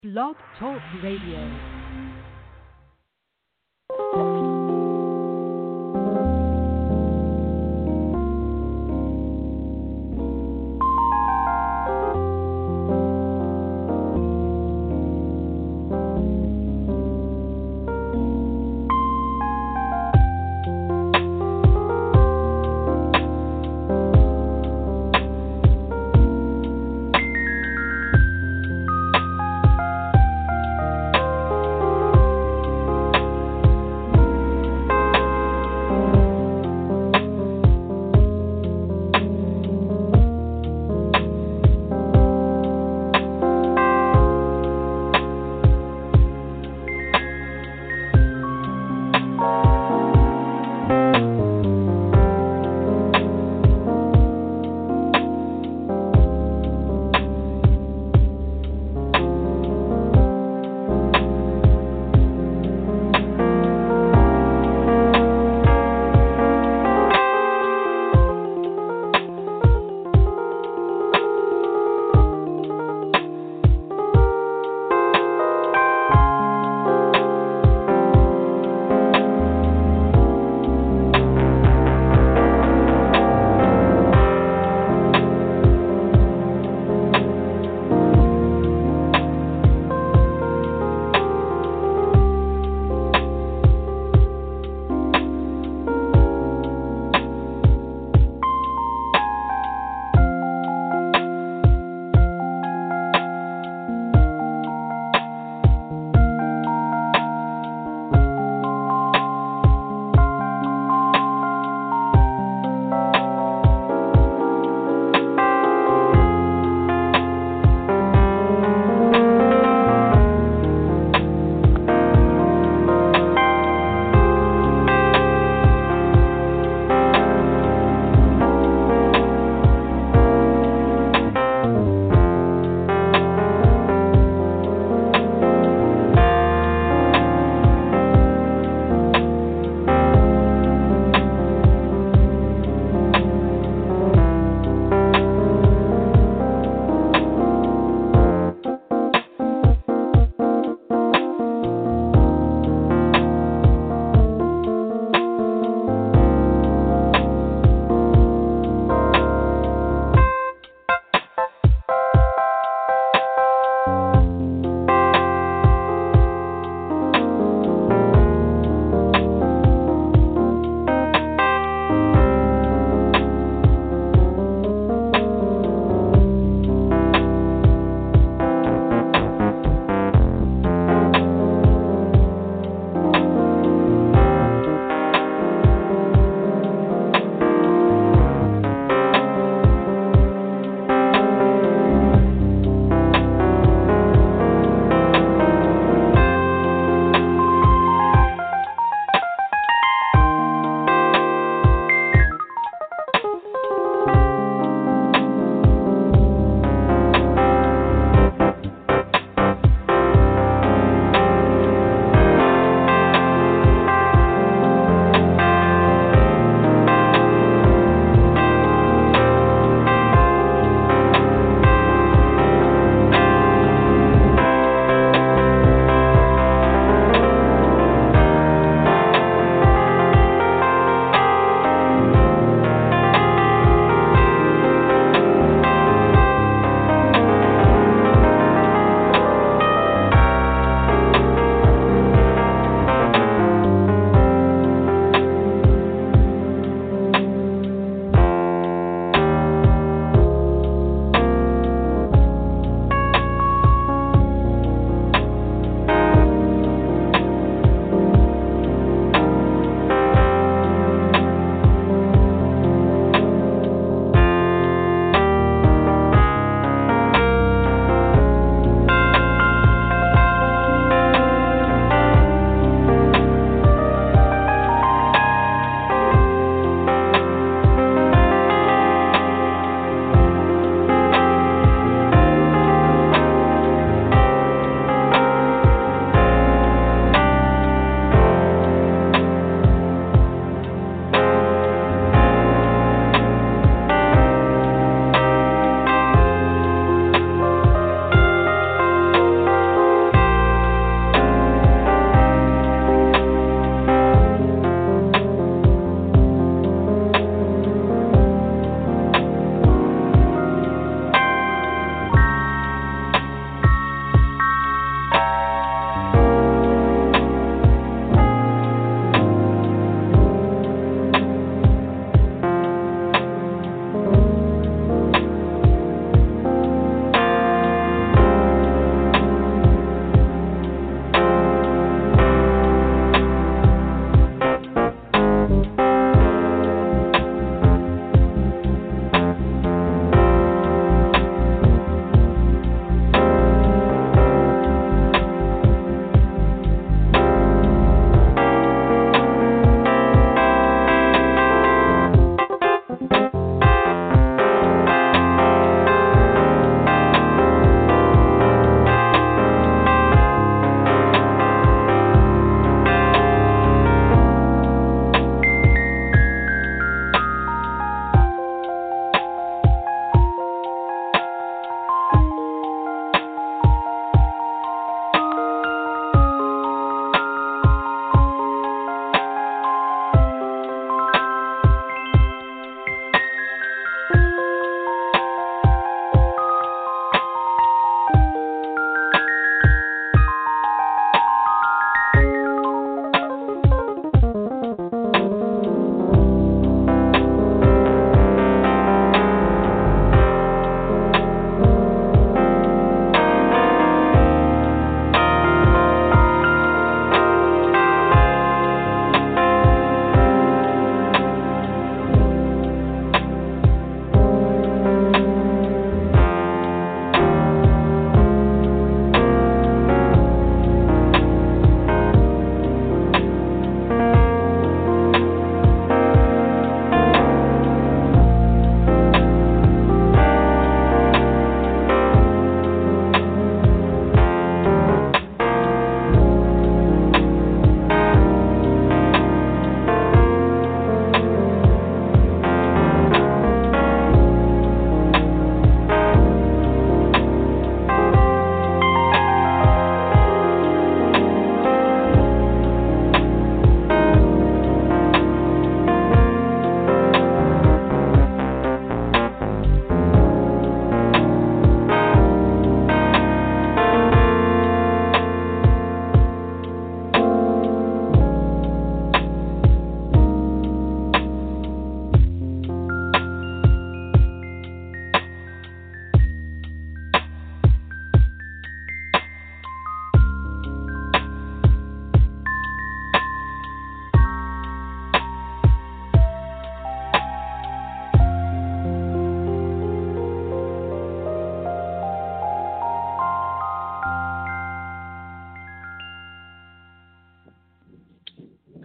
Blog Talk Radio.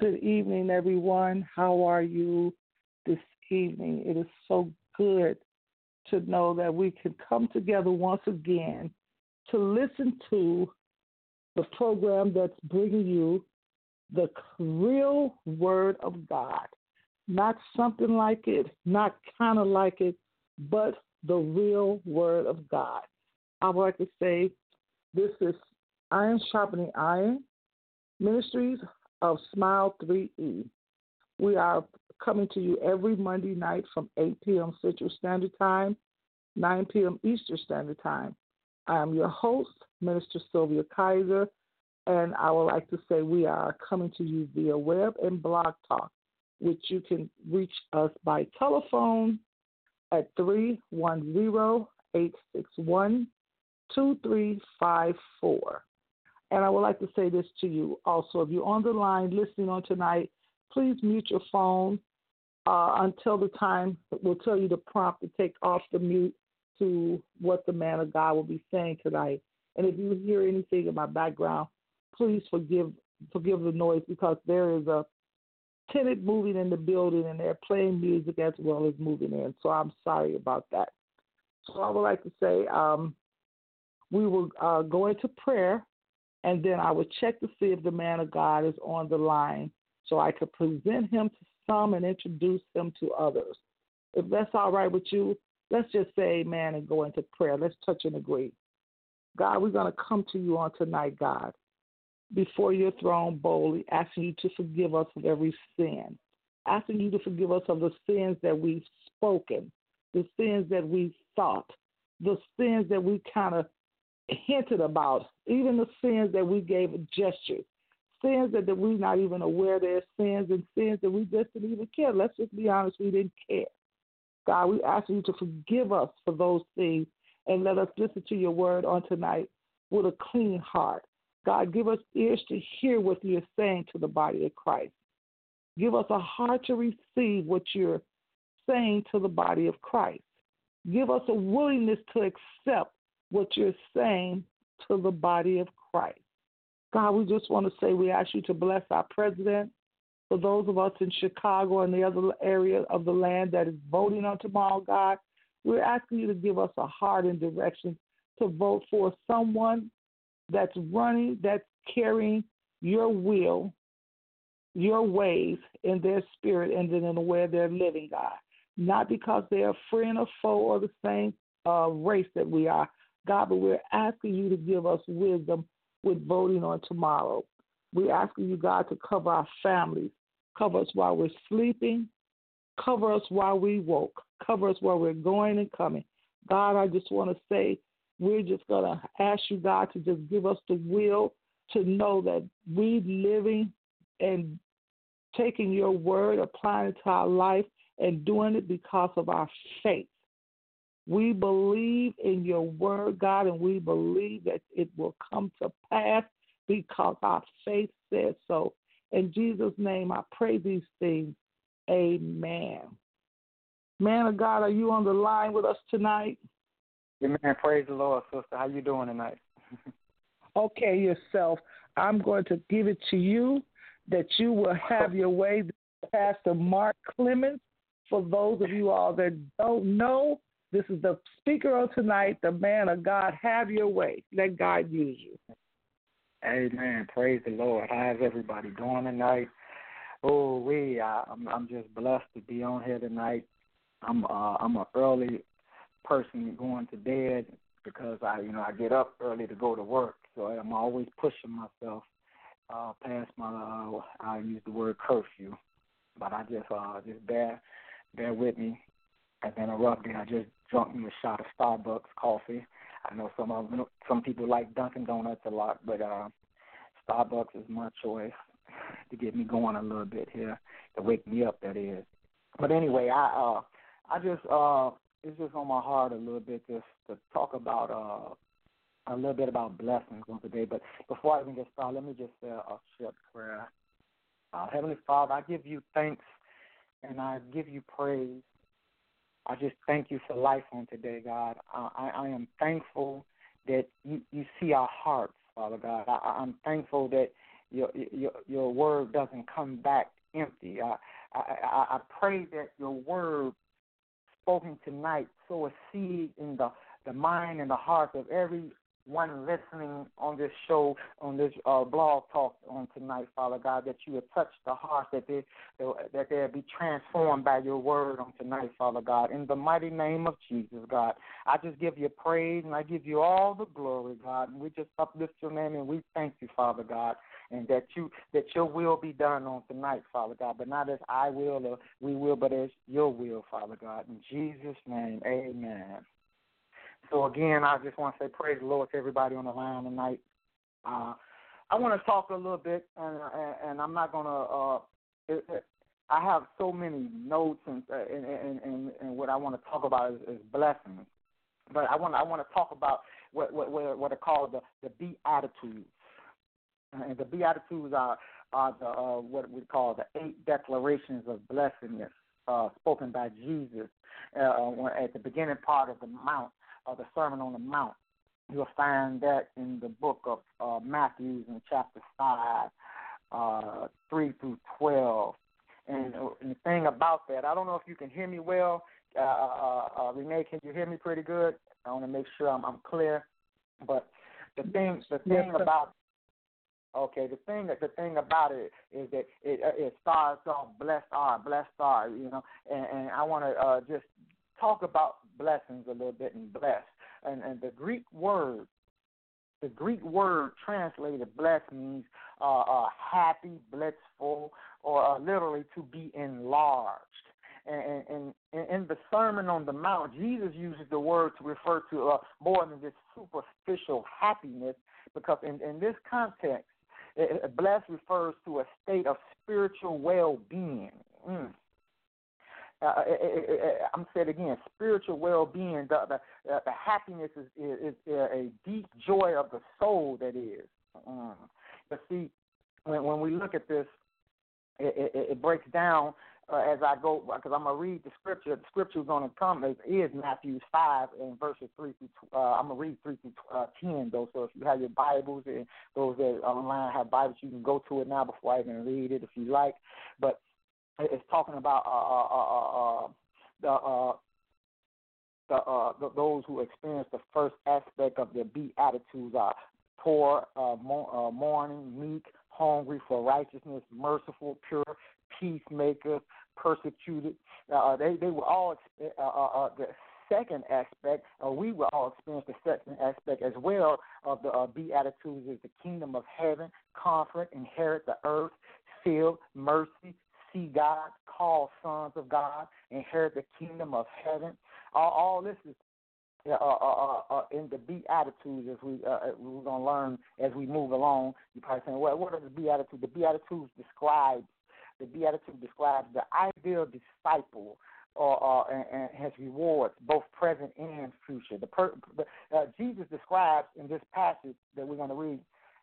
Good evening, everyone. How are you this evening? It is so good to know that we can come together once again to listen to the program that's bringing you the real Word of God. Not something like it, not kind of like it, but the real Word of God. I would like to say this is Iron Sharpening Iron Ministries of Smile 3E. We are coming to you every Monday night from 8 p.m. Central Standard Time, 9 p.m. Eastern Standard Time. I am your host, Minister Sylvia Kaiser, and I would like to say we are coming to you via web and blog talk, which you can reach us by telephone at 310-861-2354. And I would like to say this to you also. If you're on the line listening on tonight, please mute your phone until the time we'll tell you the prompt to take off the mute to what the man of God will be saying tonight. And if you hear anything in my background, please forgive the noise because there is a tenant moving in the building and they're playing music as well as moving in. So I'm sorry about that. So I would like to say we will go into prayer, and then I will check to see if the man of God is on the line so I could present him to some and introduce him to others. If that's all right with you, let's just say amen and go into prayer. Let's touch and agree. God, we're going to come to you on tonight, God, before your throne boldly, asking you to forgive us of every sin, asking you to forgive us of the sins that we've spoken, the sins that we've thought, the sins that we kind of hinted about, even the sins that we gave a gesture, sins that we're not even aware they're sins, and sins that we just didn't even care. Let's just be honest, we didn't care. God, we ask you to forgive us for those things and let us listen to your word on tonight with a clean heart. God, give us ears to hear what you're saying to the body of Christ. Give us a heart to receive what you're saying to the body of Christ. Give us a willingness to accept what you're saying to the body of Christ. God, we just want to say we ask you to bless our president, for those of us in Chicago and the other area of the land that is voting on tomorrow, God. We're asking you to give us a heart and direction to vote for someone that's running, that's carrying your will, your ways in their spirit and then in the way they're living, God. Not because they're a friend or foe or the same race that we are, God, but we're asking you to give us wisdom with voting on tomorrow. We're asking you, God, to cover our families, cover us while we're sleeping, cover us while we woke, cover us while we're going and coming. God, I just want to say we're just going to ask you, God, to just give us the will to know that we living and taking your word, applying it to our life, and doing it because of our faith. We believe in your word, God, and we believe that it will come to pass because our faith says so. In Jesus' name, I pray these things. Amen. Man of God, are you on the line with us tonight? Amen. Praise the Lord, sister. How you doing tonight? Okay, yourself. I'm going to give it to you that you will have your way. Pastor Mark Clemens, for those of you all that don't know, this is the speaker of tonight, the man of God. Have your way. Let God use you. Amen. Praise the Lord. How's everybody doing tonight? Oh, I'm just blessed to be on here tonight. I'm an early person going to bed because I get up early to go to work, so I'm always pushing myself past my I use the word curfew, but I just bear with me. It's been a rough day. I just drunk me a shot of Starbucks coffee. I know some people like Dunkin' Donuts a lot, but Starbucks is my choice to get me going a little bit here, to wake me up, that is. But anyway, I just it's just on my heart a little bit just to talk about a little bit about blessings on today. But before I even get started, let me just say a short prayer. Heavenly Father, I give you thanks and I give you praise. I just thank you for life on today, God. I am thankful that you see our hearts, Father God. I'm thankful that your word doesn't come back empty. I pray that your word spoken tonight sow a seed in the mind and the heart of everyone listening on this show, on this blog talk on tonight, Father God, that you would touch the heart, that they'll be transformed by your word on tonight, Father God. In the mighty name of Jesus, God, I just give you praise and I give you all the glory, God. And we just uplift your name and we thank you, Father God, and that your will be done on tonight, Father God, but not as I will or we will, but as your will, Father God. In Jesus' name, amen. So, again, I just want to say praise the Lord to everybody on the line tonight. I want to talk a little bit, and I'm not going to I have so many notes, and what I want to talk about is blessings. But I want to talk about what are called the Beatitudes. And the Beatitudes are the what we call the 8 declarations of blessedness spoken by Jesus at the beginning part of the Mount. The Sermon on the Mount. You'll find that in the book of Matthew in chapter 5, 3 through 12. And the thing about that, I don't know if you can hear me well. Renee, can you hear me pretty good? I want to make sure I'm clear. But the thing about the thing about it is that it starts off blessed are, you know, and I want to just talk about blessings a little bit and bless. And the Greek word translated bless means happy, blissful, or literally to be enlarged. And in the Sermon on the Mount, Jesus uses the word to refer to more than just superficial happiness, because in this context, blessed refers to a state of spiritual well-being. I'm saying again, spiritual well-being. The happiness is a deep joy of the soul. That is. But see, when we look at this, it breaks down as I go, because I'm gonna read the scripture. The scripture is gonna come is Matthew 5 and verses 3 through. I'm gonna read 3 through 10 though. So if you have your Bibles and those that online have Bibles, you can go to it now before I even read it if you like. But it's talking about those who experience the first aspect of the Beatitudes are poor, mourning, meek, hungry for righteousness, merciful, pure, peacemakers, persecuted. They were all the second aspect. We will all experience the second aspect as well of the Beatitudes is the kingdom of heaven, comfort, inherit the earth, feel mercy, see God, call sons of God, inherit the kingdom of heaven. All this is in the Beatitudes, as we're going to learn as we move along. You're probably saying, well, what are the Beatitudes? The Beatitude describes the ideal disciple and has rewards, both present and future. Jesus describes in this passage that we're going to read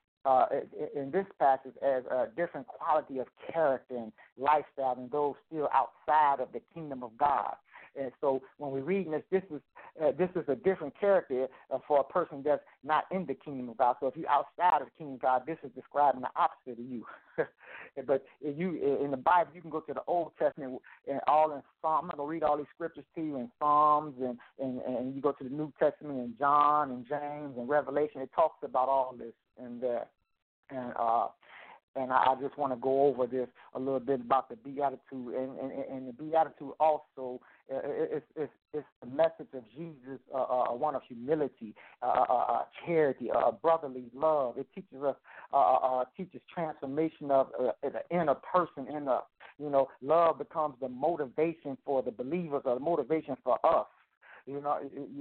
in this passage as a different quality of character and lifestyle than those still outside of the kingdom of God. And so when we're reading this is a different character for a person that's not in the kingdom of God. So if you're outside of the kingdom of God, this is describing the opposite of you. But in the Bible, you can go to the Old Testament and all in Psalms. I'm not going to read all these scriptures to you in Psalms, and you go to the New Testament in John and James and Revelation. It talks about all this and that. And I just want to go over this a little bit about the Beatitude. And the Beatitude also is the message of Jesus, one of humility, charity, brotherly love. It teaches us, teaches transformation of the inner person. Love becomes the motivation for the believers, or the motivation for us. You know,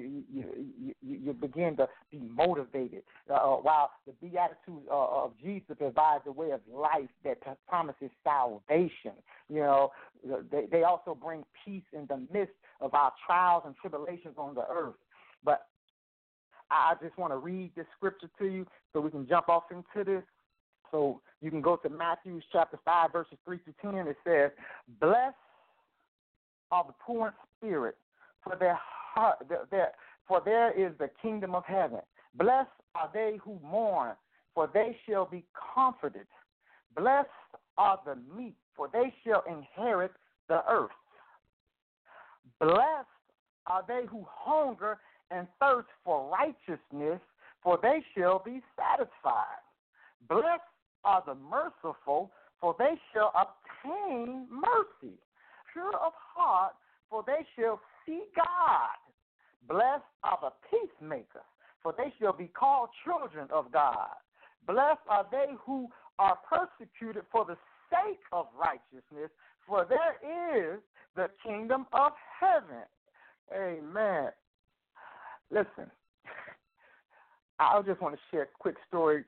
you begin to be motivated. While the Beatitudes of Jesus provides a way of life that promises salvation, you know, they also bring peace in the midst of our trials and tribulations on the earth. But I just want to read this scripture to you so we can jump off into this. So you can go to Matthew chapter 5, verses 3 through 10. It says, "Blessed are the poor in spirit, for there is the kingdom of heaven. Blessed are they who mourn, for they shall be comforted. Blessed are the meek, for they shall inherit the earth. Blessed are they who hunger and thirst for righteousness, for they shall be satisfied. Blessed are the merciful, for they shall obtain mercy. Pure of heart, for they shall see God. Blessed are the peacemakers, for they shall be called children of God. Blessed are they who are persecuted for the sake of righteousness, for there is the kingdom of heaven. Amen. Listen, I just want to share a quick story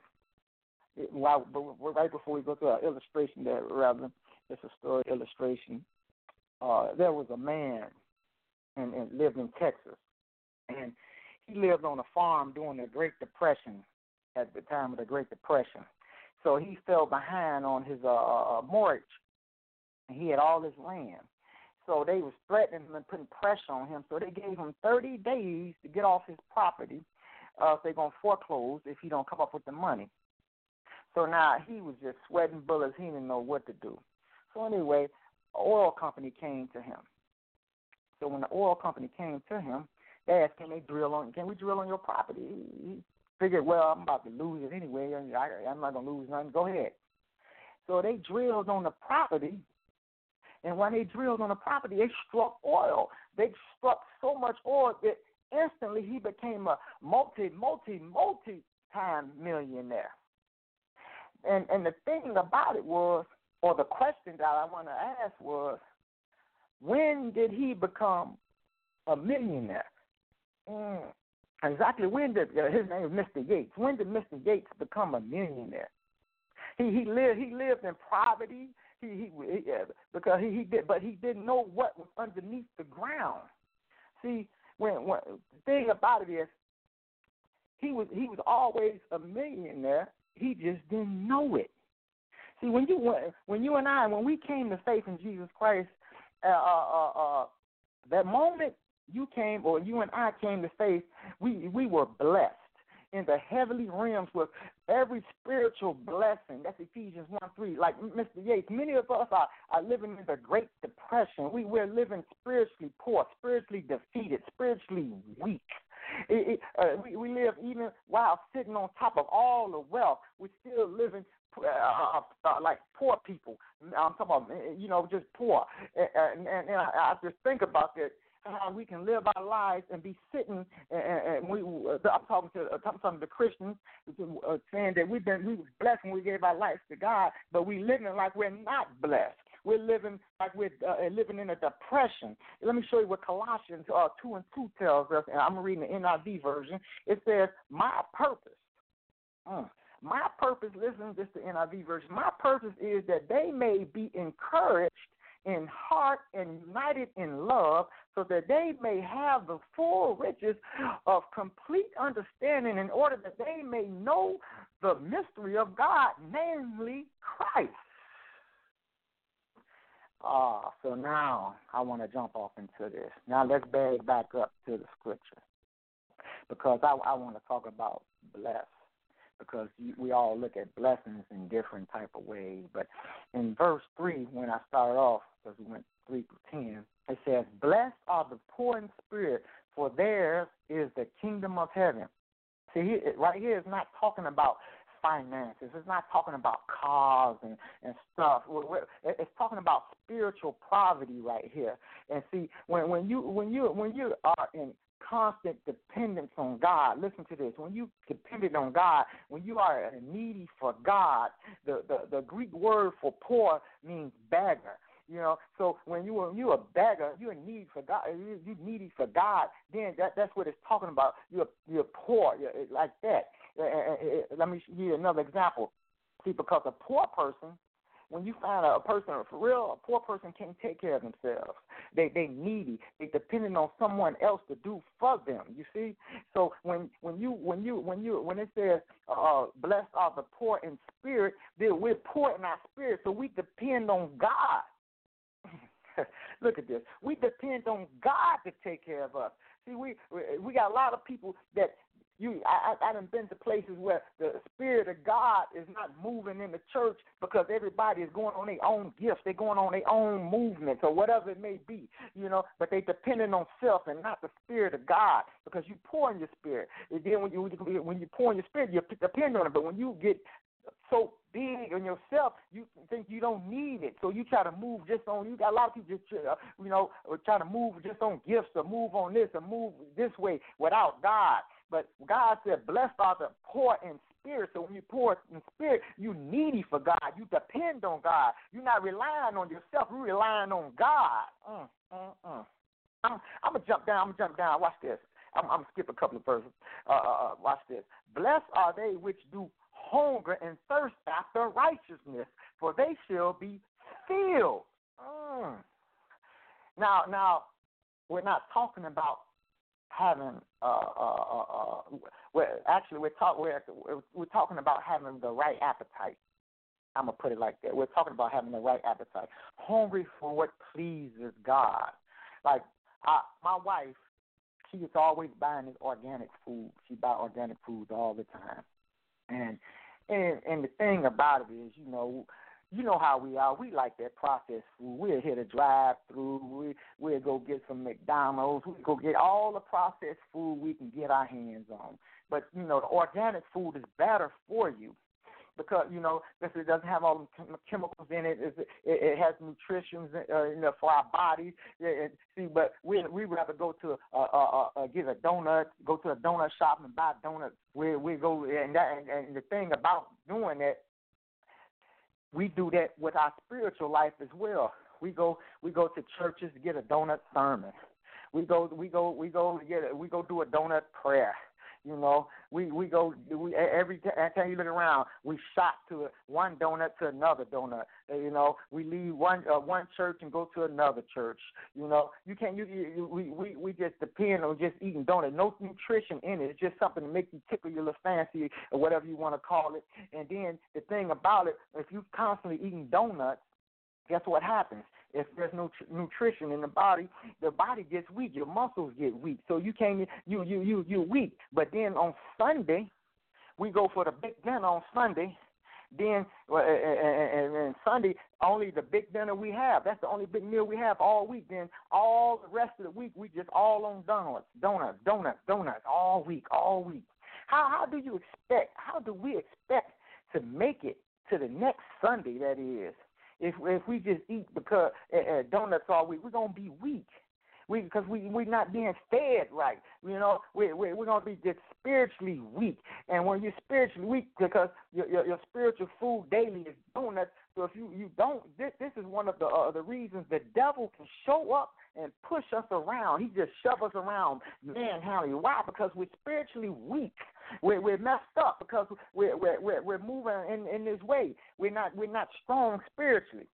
right before we go to our illustration there, Reverend. It's a story illustration. There was a man and lived in Texas, and he lived on a farm during the Great Depression, at the time of the Great Depression. So he fell behind on his mortgage, and he had all his land. So they was threatening him and putting pressure on him. So they gave him 30 days to get off his property. They're going to foreclose if he don't come up with the money. So now he was just sweating bullets. He didn't know what to do. So anyway, an oil company came to him. So when the oil company came to him, they asked, can we drill on your property? He figured, well, I'm about to lose it anyway. I'm not going to lose nothing. Go ahead. So they drilled on the property. And when they drilled on the property, they struck oil. They struck so much oil that instantly he became a multi-time millionaire. And the thing about it was, or the question that I want to ask was, when did he become a millionaire? Exactly when did his name is Mr. Yates? When did Mr. Yates become a millionaire? He lived in poverty. Because he didn't know what was underneath the ground. See, when the thing about it is, he was always a millionaire. He just didn't know it. See, when we came to faith in Jesus Christ, that moment you came, or you and I came to faith, we were blessed in the heavenly realms with every spiritual blessing. That's Ephesians 1:3. Like Mr. Yates, many of us are living in the Great Depression. We're living spiritually poor, spiritually defeated, spiritually weak. We live even while sitting on top of all the wealth. We're still living like poor people. I'm talking about, just poor. And I just think about that. How we can live our lives and be sitting, and I'm talking to the Christians, saying that we were blessed when we gave our lives to God, but we living like we're not blessed. We're living like we're living in a depression. Let me show you what Colossians 2:2 tells us, and I'm reading the NIV version. It says, my purpose. My purpose, listen, this is the NIV version. My purpose is that they may be encouraged in heart and united in love, so that they may have the full riches of complete understanding, in order that they may know the mystery of God, namely Christ. So now I want to jump off into this. Now let's back up to the scripture, because I want to talk about blessed. Because we all look at blessings in different type of ways. But in verse 3, when I started off, because we went 3 through 10, it says, blessed are the poor in spirit, for theirs is the kingdom of heaven. See, right here it's not talking about finances. It's not talking about cars and stuff. It's talking about spiritual poverty right here. And see, when you are in constant dependence on God. Listen to this. When you dependent on God, when you are needy for God, the Greek word for poor means beggar. So when you're a beggar, you're in need for God. You're needy for God. Then that's what it's talking about. You're poor, like that. Let me give you another example. See, because a poor person, when you find a person for real, a poor person can't take care of themselves. They needy. They depending on someone else to do for them. You see. So when it says blessed are the poor in spirit, then we're poor in our spirit. So we depend on God. Look at this. We depend on God to take care of us. See, we got a lot of people that I done been to places where the Spirit of God is not moving in the church because everybody is going on their own gifts. They're going on their own movements or whatever it may be, but they depending on self and not the Spirit of God because you pour in your spirit. And then when you pour in your spirit, you depend on it. But when you get so big on yourself, you think you don't need it. So you try to move just on, you got a lot of people just, try to move just on gifts or move on this or move this way without God. But God said, blessed are the poor in spirit. So when you pour in spirit, you needy for God. You depend on God. You're not relying on yourself. You're relying on God. I'm going to jump down. Watch this. I'm going to skip a couple of verses. Watch this. Blessed are they which do hunger and thirst after righteousness, for they shall be filled. Now, we're not talking about having. We're talking about having the right appetite. I'm gonna put it like that. We're talking about having the right appetite, hungry for what pleases God. Like my wife, she is always buying this organic food. She buys organic foods all the time. And the thing about it is, you know how we are. We like that processed food. We'll hit a drive-through. We'll go get some McDonald's. We'll go get all the processed food we can get our hands on. But, the organic food is better for you because, because it doesn't have all the chemicals in it. It has nutrition for our bodies. But we rather go to get a donut, go to a donut shop and buy donuts. We go, and the thing about doing that, we do that with our spiritual life as well. We go to churches to get a donut sermon. We go do a donut prayer. Every time you look around, we shop to one donut to another donut. We leave one church and go to another church. We just depend on just eating donuts. No nutrition in it. It's just something to make you tickle your little fancy or whatever you want to call it. And then the thing about it, if you constantly eating donuts, guess what happens? If there's no nutrition in the body gets weak. Your muscles get weak. So you're weak. But then on Sunday, we go for the big dinner on Sunday. Then and Sunday, only the big dinner we have. That's the only big meal we have all week. Then all the rest of the week, we just all on donuts all week. How do we expect to make it to the next Sunday, that is? If we just eat because donuts all week, we're gonna be weak. Because we're not being fed right. We're gonna be just spiritually weak. And when you're spiritually weak, because your spiritual food daily is donuts. So if you don't, this is one of the reasons the devil can show up and push us around. He just shove us around manhandling. Why? Because we're spiritually weak. We're messed up because we're moving in this way. We're not strong spiritually.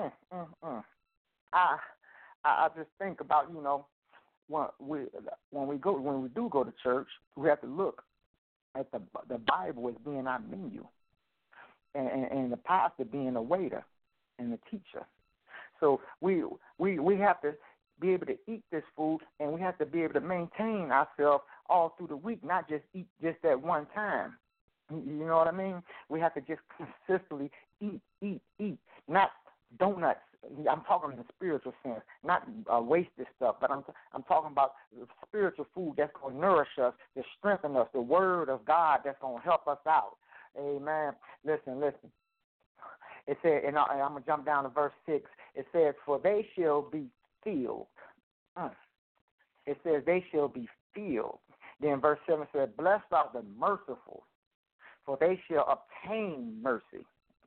I just think about when we do go to church, we have to look at the Bible as being our menu, and the pastor being a waiter and the teacher. So we have to be able to eat this food, and we have to be able to maintain ourselves all through the week, not just eat just at one time. You know what I mean? We have to just consistently eat, not donuts. I'm talking in the spiritual sense, not wasted stuff, but I'm talking about spiritual food that's going to nourish us, to strengthen us, the Word of God that's going to help us out. Amen. Listen. It said, and I'm going to jump down to verse 6. It says, for they shall be filled. It says they shall be filled. Then verse 7 said, blessed are the merciful, for they shall obtain mercy.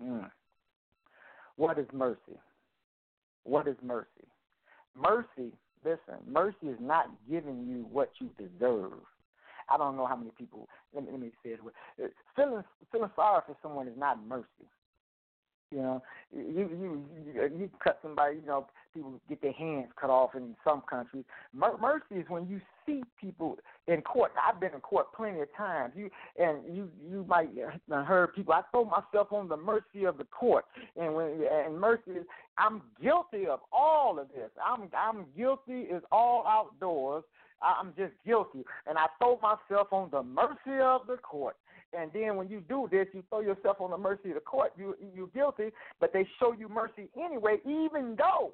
What is mercy? What is mercy? Mercy, listen, mercy is not giving you what you deserve. I don't know how many people, let me say it. Feeling sorry for someone is not mercy. You cut somebody, people get their hands cut off in some countries. Mercy is when you see people in court. I've been in court plenty of times. You might have heard people, I throw myself on the mercy of the court. And mercy is, I'm guilty of all of this. I'm guilty is all outdoors. I'm just guilty. And I throw myself on the mercy of the court. And then when you do this, you throw yourself on the mercy of the court. You're guilty, but they show you mercy anyway, even though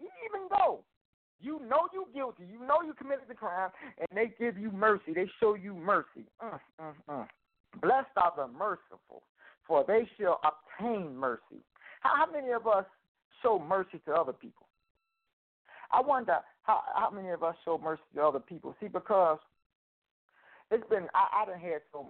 you know you're guilty, you know you committed the crime, and they give you mercy. They show you mercy. Blessed are the merciful, for they shall obtain mercy. How many of us show mercy to other people? I wonder how many of us show mercy to other people. See, because it's been, I done had some,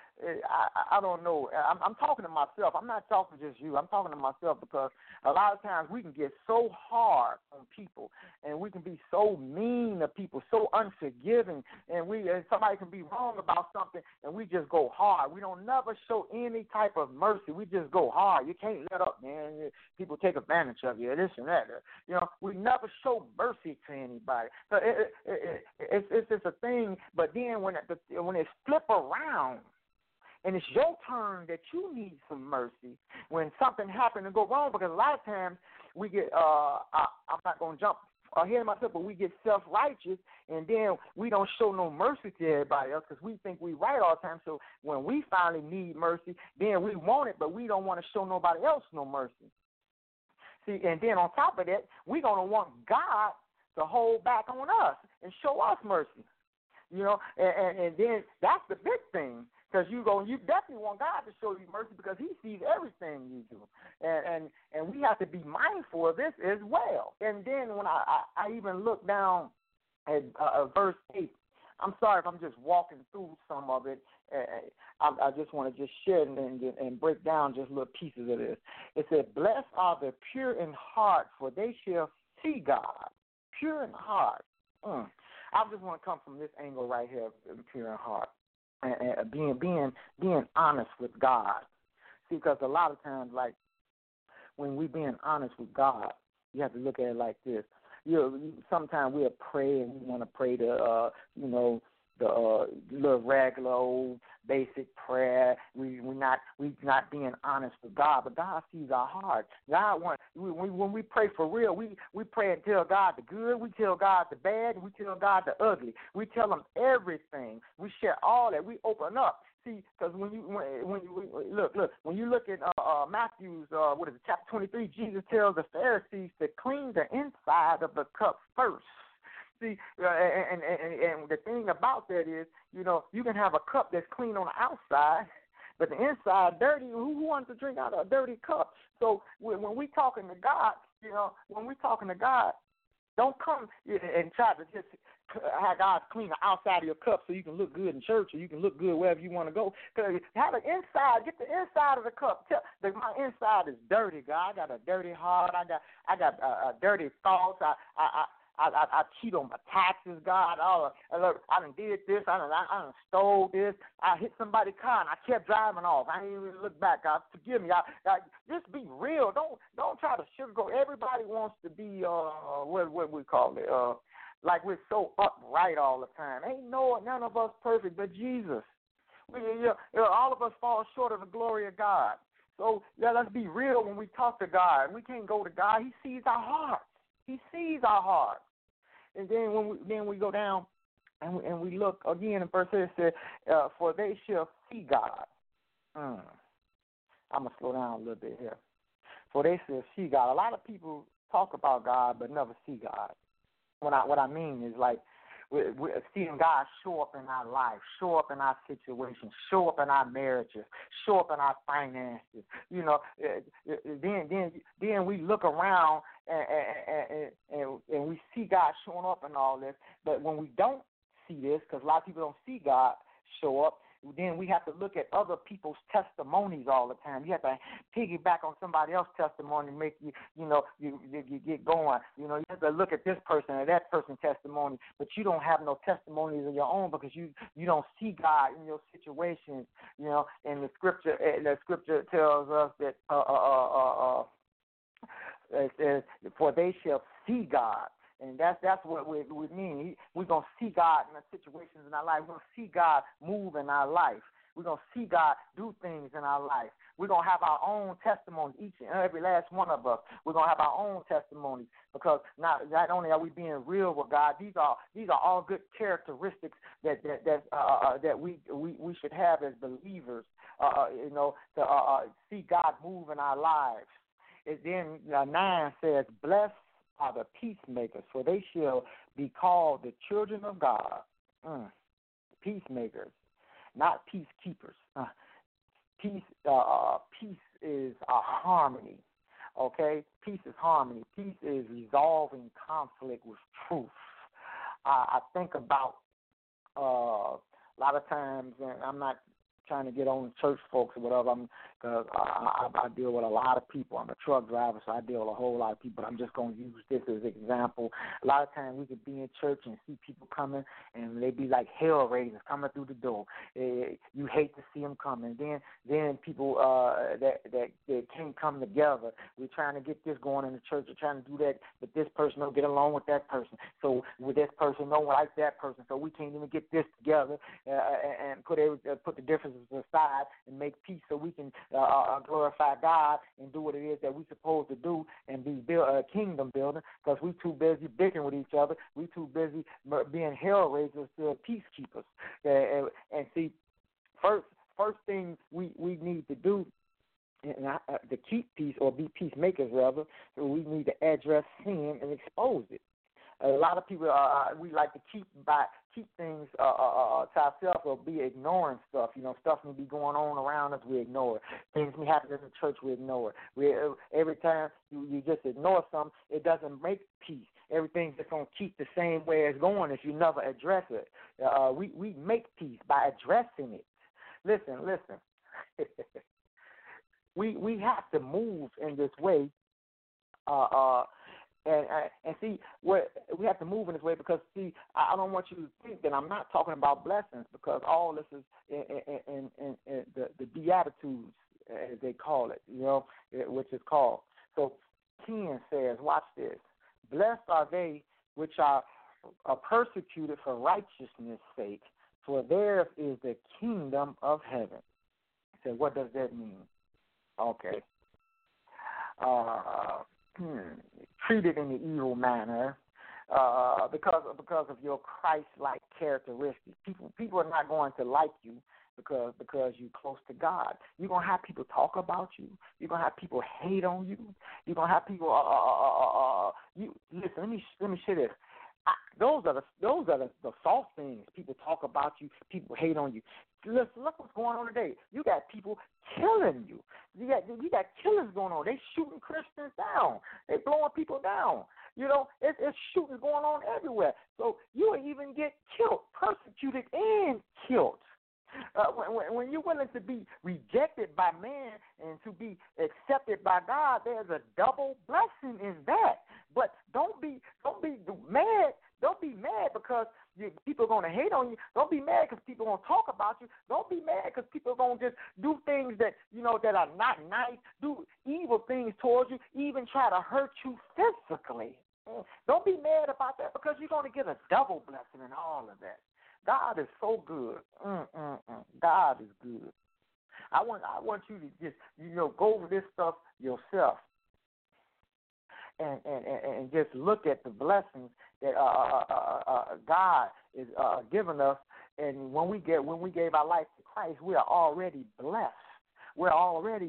I don't know. I'm talking to myself. I'm not talking to just you. I'm talking to myself because a lot of times we can get so hard on people and we can be so mean to people, so unforgiving, and somebody can be wrong about something and we just go hard. We don't never show any type of mercy. We just go hard. You can't let up, man. People take advantage of you, this and that. You know, we never show mercy to anybody. So it's just a thing, but then when it flip around, and it's your turn that you need some mercy when something happened to go wrong, because a lot of times we get, I'm not going to jump ahead of myself, but we get self-righteous, and then we don't show no mercy to everybody else because we think we right all the time. So when we finally need mercy, then we want it, but we don't want to show nobody else no mercy. See, and then on top of that, we're going to want God to hold back on us and show us mercy. You know, and then that's the big thing, because you definitely want God to show you mercy because He sees everything you do, and we have to be mindful of this as well. And then when I even look down at verse 8, I'm sorry if I'm just walking through some of it. I just want to just share and break down just little pieces of this. It said, "Blessed are the pure in heart, for they shall see God." Pure in heart. I just want to come from this angle right here, pure in heart, and being honest with God. See, because a lot of times, like when we being honest with God, you have to look at it like this. Sometimes we'll pray and we want to pray the the little regular old basic prayer. We're not being honest with God, but God sees our heart. God wants when we pray for real, we pray and tell God the good, we tell God the bad, and we tell God the ugly. We tell Him everything. We share all that. We open up. See, because when you look at Matthew's chapter 23, Jesus tells the Pharisees to clean the inside of the cup first. See, and the thing about that is, you can have a cup that's clean on the outside, but the inside dirty. Who wants to drink out of a dirty cup? So when we talking to God, don't come and try to just have God clean the outside of your cup so you can look good in church or you can look good wherever you want to go. Because have the inside, get the inside of the cup. My inside is dirty, God. I got a dirty heart. I got dirty thoughts. I cheat on my taxes, God. I done did this. I done stole this. I hit somebody's car and I kept driving off. I didn't even look back. God, forgive me. Just be real. Don't try to sugarcoat. Everybody wants to be what we call it. Like we're so upright all the time. Ain't none of us perfect, but Jesus. All of us fall short of the glory of God. So let's be real when we talk to God. We can't go to God. He sees our hearts. He sees our heart. And then we go down and we look again in verse 8, it says, for they shall see God. I'm going to slow down a little bit here. For they shall see God. A lot of people talk about God but never see God. What I mean is like we're seeing God show up in our life, show up in our situations, show up in our marriages, show up in our finances. Then we look around and we see God showing up in all this. But when we don't see this, because a lot of people don't see God show up, then we have to look at other people's testimonies all the time. You have to piggyback on somebody else's testimony to make you get going. You have to look at this person or that person's testimony, but you don't have no testimonies of your own because you don't see God in your situations. And the scripture tells us that it says, for they shall see God. And that's what we mean. We're going to see God in the situations in our life. We're going to see God move in our life. We're going to see God do things in our life. We're going to have our own testimonies, each and every last one of us. We're going to have our own testimonies because not only are we being real with God, these are all good characteristics that we should have as believers, to see God move in our lives. And then 9 says, blessed are the peacemakers, for they shall be called the children of God. Peacemakers, not peacekeepers. Peace is harmony, okay? Peace is harmony. Peace is resolving conflict with truth. I think about a lot of times, and I'm not trying to get on church folks or whatever, because I deal with a lot of people. I'm a truck driver, so I deal with a whole lot of people. But I'm just going to use this as an example. A lot of times we could be in church and see people coming, and they be like hell raisers coming through the door. You hate to see them coming. Then people that can't come together. We're trying to get this going in the church. We're trying to do that, but this person don't get along with that person. So with this person don't like that person. So we can't even get this together and put the differences aside and make peace so we can glorify God and do what it is that we're supposed to do and be kingdom building, because we too busy bickering with each other. We too busy being hell raisers to peacekeepers. And see, first thing we need to do to keep peace, or be peacemakers rather, so we need to address sin and expose it. A lot of people, we like to keep things to ourselves, or be ignoring stuff. Stuff may be going on around us, we ignore it. Things may happen in the church, we ignore it. Every time you just ignore something, it doesn't make peace. Everything's just going to keep the same way it's going if you never address it. We make peace by addressing it. Listen. we have to move in this way. And see, what we have to move in this way, because see, I don't want you to think that I'm not talking about blessings, because all this is in the Beatitudes, as they call it, which is called. So 10 says, watch this: blessed are they which are persecuted for righteousness' sake, for theirs is the kingdom of heaven. So what does that mean? Okay. Treated in the evil manner because of your Christ-like characteristics. People are not going to like you because you're close to God. You're going to have people talk about you. You're going to have people hate on you. You're going to have people listen, let me share this. Those are the soft things. People talk about you. People hate on you. Look what's going on today. You got people killing you. You got killers going on. They shooting Christians down. They blowing people down. It's shootings going on everywhere. So you'll even get killed, persecuted, and killed. When you're willing to be rejected by man and to be accepted by God, there's a double blessing in that. But don't be mad. Don't be mad because people are going to hate on you. Don't be mad because people are going to talk about you. Don't be mad because people are going to just do things that that are not nice, do evil things towards you, even try to hurt you physically. Don't be mad about that, because you're going to get a double blessing in all of that. God is so good. God is good. I want you to just go over this stuff yourself and just look at the blessings that God is giving us. And when we gave our life to Christ, we are already blessed. We're already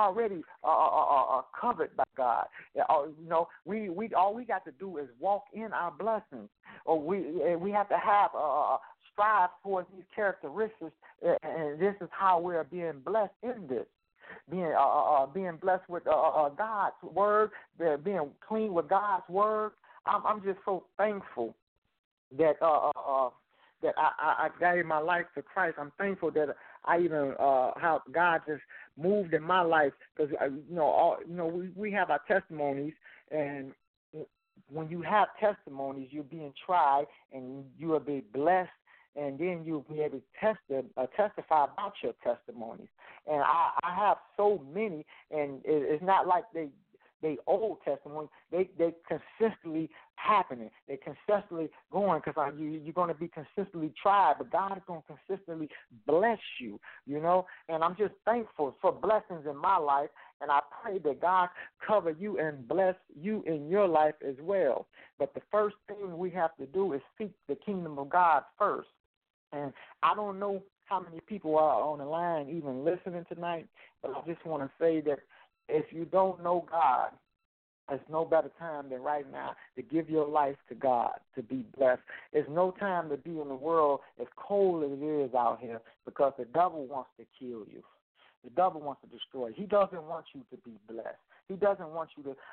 covered by God. We all we got to do is walk in our blessings. Or we have to have strive for these characteristics, and this is how we are being blessed in this. Being blessed with God's word, being clean with God's word. I'm just so thankful that that I gave my life to Christ. I'm thankful that I even how God just moved in my life, because we have our testimonies, and when you have testimonies, you're being tried and you will be blessed, and then you'll be able to testify about your testimonies. And I have so many, and it's not like they they old testimony, they consistently happening. They consistently going because you're going to be consistently tried, but God is going to consistently bless you, you know. And I'm just thankful for blessings in my life, and I pray that God cover you and bless you in your life as well. But the first thing we have to do is seek the kingdom of God first. And I don't know how many people are on the line even listening tonight, but I just want to say that if you don't know God, there's no better time than right now to give your life to God, to be blessed. There's no time to be in the world as cold as it is out here because the devil wants to kill you. The devil wants to destroy you. He doesn't want you to be blessed. He doesn't want you to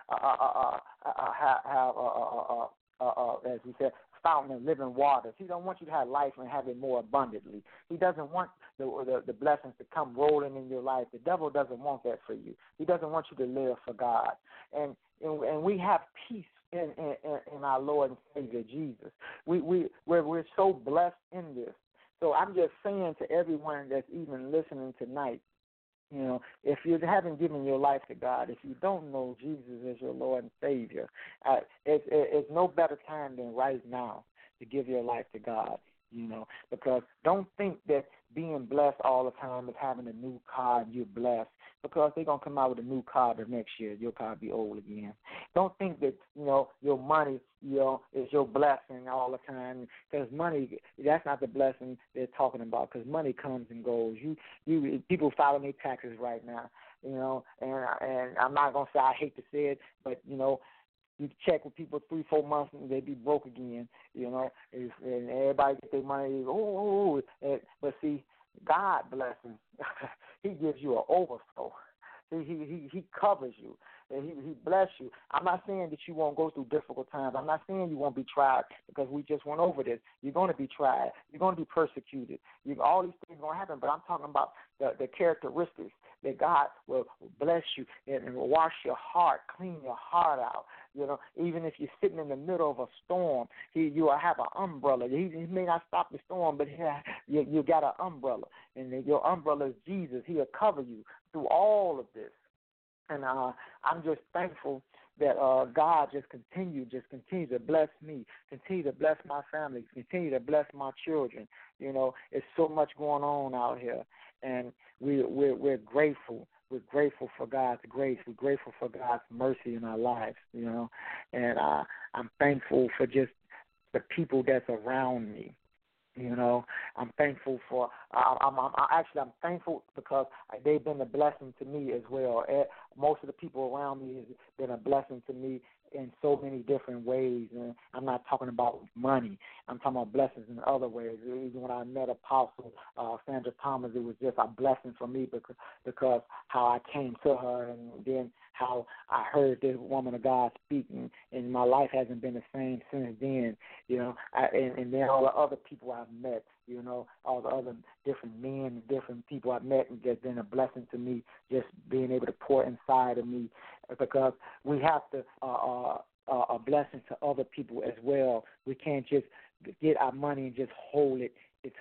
have as we said, fountain of living waters. He don't want you to have life and have it more abundantly. He doesn't want the blessings to come rolling in your life. The devil doesn't want that for you. He doesn't want you to live for God. And we have peace in our Lord and Savior Jesus. We're so blessed in this. So I'm just saying to everyone that's even listening tonight, you know, if you haven't given your life to God, if you don't know Jesus as your Lord and Savior, it's no better time than right now to give your life to God, you know, because don't think that being blessed all the time is having a new car and you're blessed, because they're going to come out with a new car the next year. Your car will be old again. Don't think that, you know, your money, you know, is your blessing all the time, because money, that's not the blessing they're talking about, because money comes and goes. People filing their taxes right now, you know, and I'm not going to say I hate to say it, but, you know, you check with people 3-4 months and they be broke again, you know, and everybody get their money. But see, God bless him. He gives you an overflow. He covers you, and he bless you. I'm not saying that you won't go through difficult times. I'm not saying you won't be tried, because we just went over this. You're going to be tried. You're going to be persecuted. All these things are going to happen, but I'm talking about the characteristics that God will bless you and will wash your heart, clean your heart out. You know, even if you're sitting in the middle of a storm, you will have an umbrella. He may not stop the storm, but you got an umbrella, and your umbrella is Jesus. He'll cover you through all of this. And I'm just thankful that God just continue to bless me, continue to bless my family, continue to bless my children. You know, it's so much going on out here, and we're grateful. We're grateful for God's grace. We're grateful for God's mercy in our lives, you know. And I'm thankful for just the people that's around me. You know, I'm thankful for. I'm thankful because they've been a blessing to me as well. Most of the people around me has been a blessing to me in so many different ways, and I'm not talking about money. I'm talking about blessings in other ways. Even when I met Apostle Sandra Thomas, it was just a blessing for me because how I came to her, and then how I heard this woman of God speaking, and my life hasn't been the same since then. You know, and then all the other people I've met, you know, all the other different men and different people I've met, and it's been a blessing to me, just being able to pour inside of me, because we have to a blessing to other people as well. We can't just get our money and just hold it. It's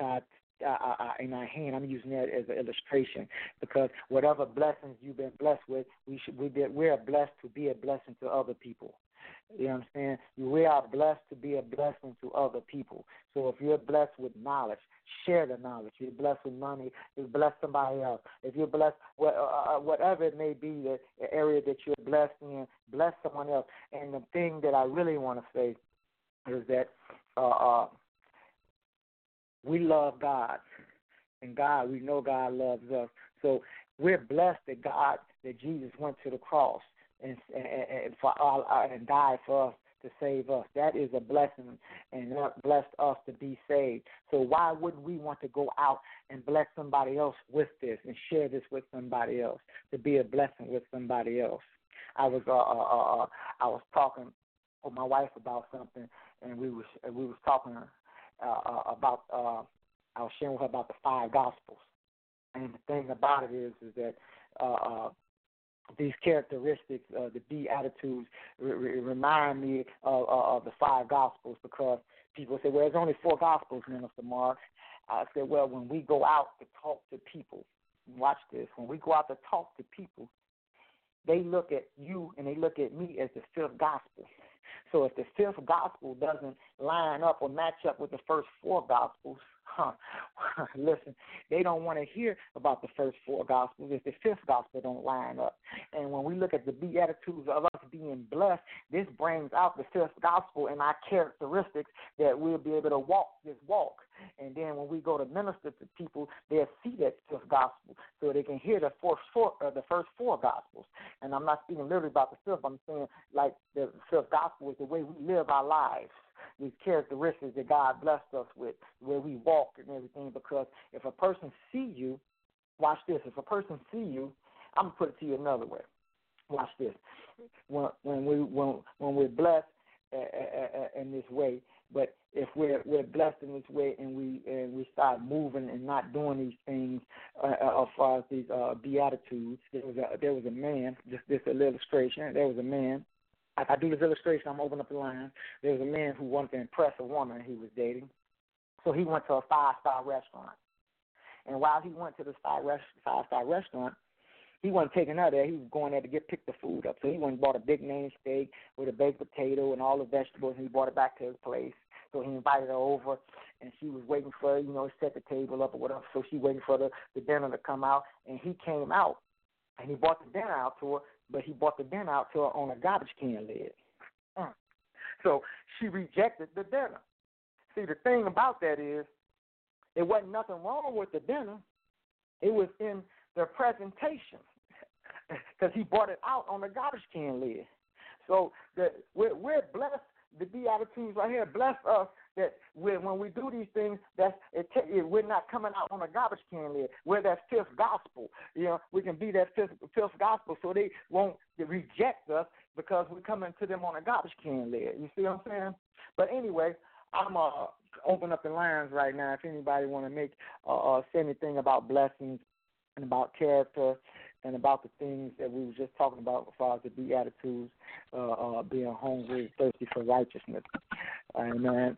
in our hand. I'm using that as an illustration, because whatever blessings you've been blessed with, we're blessed to be a blessing to other people. You know what I'm saying? We are blessed to be a blessing to other people. So if you're blessed with knowledge, share the knowledge. If you're blessed with money, you bless somebody else. If you're blessed, whatever it may be, the area that you're blessed in, bless someone else. And the thing that I really want to say is that we love God, and God, we know God loves us. So we're blessed that Jesus went to the cross and died for us to save us. That is a blessing, and that blessed us to be saved. So why wouldn't we want to go out and bless somebody else with this and share this with somebody else, to be a blessing with somebody else? I was talking with my wife about something, and we was talking about I was sharing with her about the 5 Gospels, and the thing about it is that these characteristics, the Beatitudes, remind me of the 5 Gospels, because people say, well, there's only 4 Gospels, Minister Mark. I said, well, when we go out to talk to people, watch this, when we go out to talk to people, they look at you and they look at me as the fifth gospel. So if the fifth gospel doesn't line up or match up with the first four gospels, listen, they don't want to hear about the first four gospels if the fifth gospel don't line up. And when we look at the Beatitudes of us being blessed, this brings out the fifth gospel and our characteristics that we'll be able to walk this walk. And then when we go to minister to people, they'll see that fifth gospel so they can hear the first four gospels. And I'm not speaking literally about the fifth. I'm saying like the fifth gospel is the way we live our lives, these characteristics that God blessed us with, where we walk and everything. Because if a person see you, watch this, if a person see you, I'm going to put it to you another way. Watch this. When we're blessed in this way, but if we're blessed in this way and we start moving and not doing these things as far as these Beatitudes, there was a man, just this illustration, there was a man. If I do this illustration, I'm opening up the line. There was a man who wanted to impress a woman he was dating. So he went to a 5-star restaurant. And while he went to the 5-star restaurant, he wasn't taking her there. He was going there to pick the food up. So he went and bought a big name steak with a baked potato and all the vegetables, and he brought it back to his place. So he invited her over, and she was waiting for her, set the table up or whatever. So she waiting for the dinner to come out, and he came out, and he brought the dinner out to her, but he brought the dinner out to her on a garbage can lid. So she rejected the dinner. See, the thing about that is it wasn't nothing wrong with the dinner. It was in the presentation because he brought it out on a garbage can lid. So we're blessed. The Beatitudes right here bless us that when we do these things, we're not coming out on a garbage can lid. We're that fifth gospel. We can be that fifth gospel, so they won't reject us because we're coming to them on a garbage can lid. You see what I'm saying? But anyway, I'm open up the lines right now. If anybody want to say anything about blessings and about character and about the things that we were just talking about as far as the Beatitudes, being hungry, thirsty for righteousness. Amen.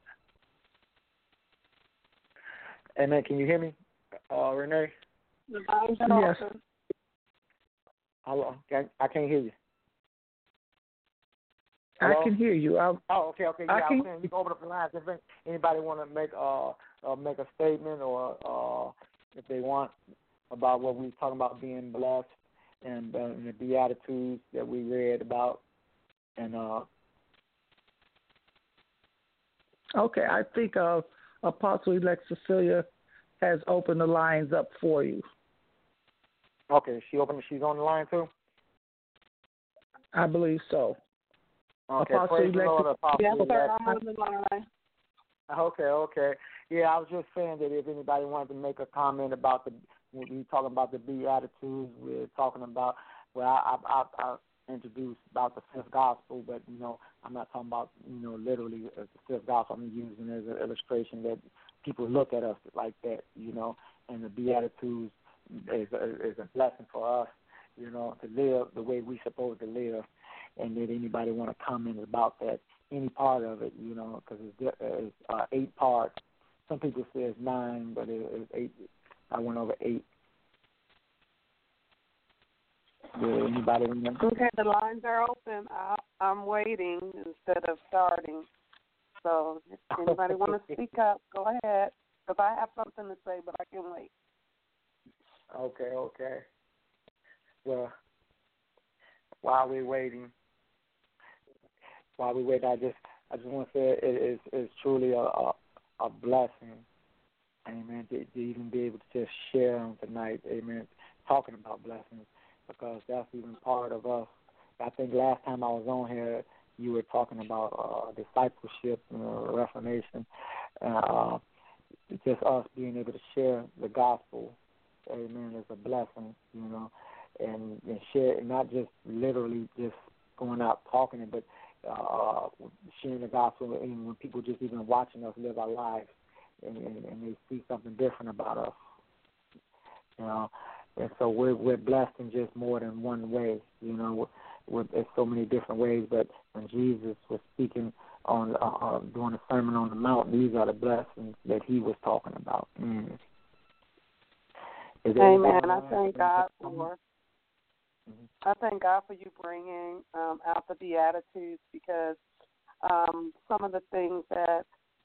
Amen. Can you hear me, Renee? Yes. Hello. I can't hear you. Hello? I can hear you. Okay. Yeah, I was saying you can open up the lines. If anybody want to make a statement or if they want about what we were talking about being blessed and the Beatitudes that we read about. And okay, I think Apostle-elect Cecilia has opened the lines up for you. Okay, she's on the line too? I believe so. Okay, Apostle-elect. Yes, sir, I'm on the line. Okay. Yeah, I was just saying that if anybody wanted to make a comment about when we talking about the Beatitudes, we're talking about, I introduced about the fifth gospel, but, I'm not talking about, literally the fifth gospel. I'm using it as an illustration that people look at us like that, and the Beatitudes is a blessing for us, to live the way we're supposed to live. And did anybody want to comment about that, any part of it, because it's 8 parts. Some people say it's 9, but it's 8. I went over 8. Did anybody remember? Okay, the lines are open. I'm waiting instead of starting. So if anybody want to speak up, go ahead. Because I have something to say, but I can wait. Okay. Well, while we're waiting, I just want to say it's truly a blessing, amen, to even be able to just share on tonight, amen, talking about blessings, because that's even part of us. I think last time I was on here, you were talking about discipleship, reformation, just us being able to share the gospel, amen, is a blessing, and share, not just literally just going out talking it, but sharing the gospel, and when people just even watching us live our lives, and they see something different about us, and so we're blessed in just more than one way, there's so many different ways, but when Jesus was speaking on doing a Sermon on the Mount, these are the blessings that he was talking about. Amen. I thank God for I thank God for you bringing out the Beatitudes, because some of the things that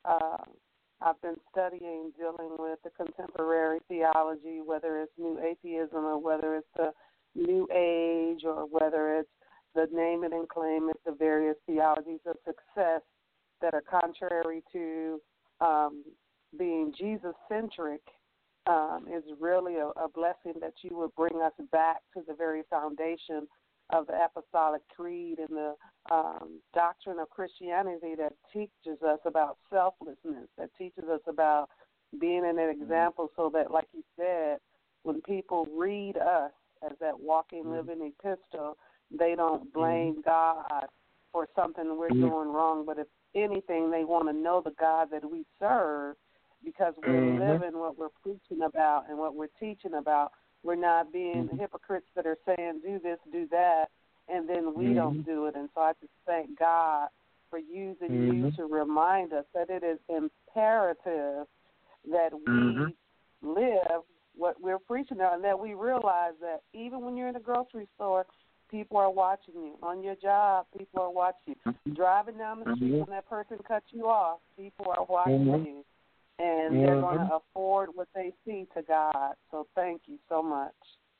I've been studying dealing with the contemporary theology, whether it's New Atheism or whether it's the New Age or whether it's the name it and claim it, the various theologies of success that are contrary to being Jesus-centric, is really a blessing that you would bring us back to the very foundation of the Apostolic Creed and the doctrine of Christianity that teaches us about selflessness, that teaches us about being an example, so that, like you said, when people read us as that walking, living epistle, they don't blame God for something we're doing wrong, but if anything, they want to know the God that we serve, because we're living what we're preaching about and what we're teaching about. We're not being hypocrites that are saying do this, do that, and then we don't do it. And so I just thank God for using you to remind us that it is imperative that we live what we're preaching about, and that we realize that even when you're in a grocery store, people are watching you. On your job, people are watching you. Driving down the street when that person cuts you off, people are watching you. And they're going to afford what they see to God. So thank you so much.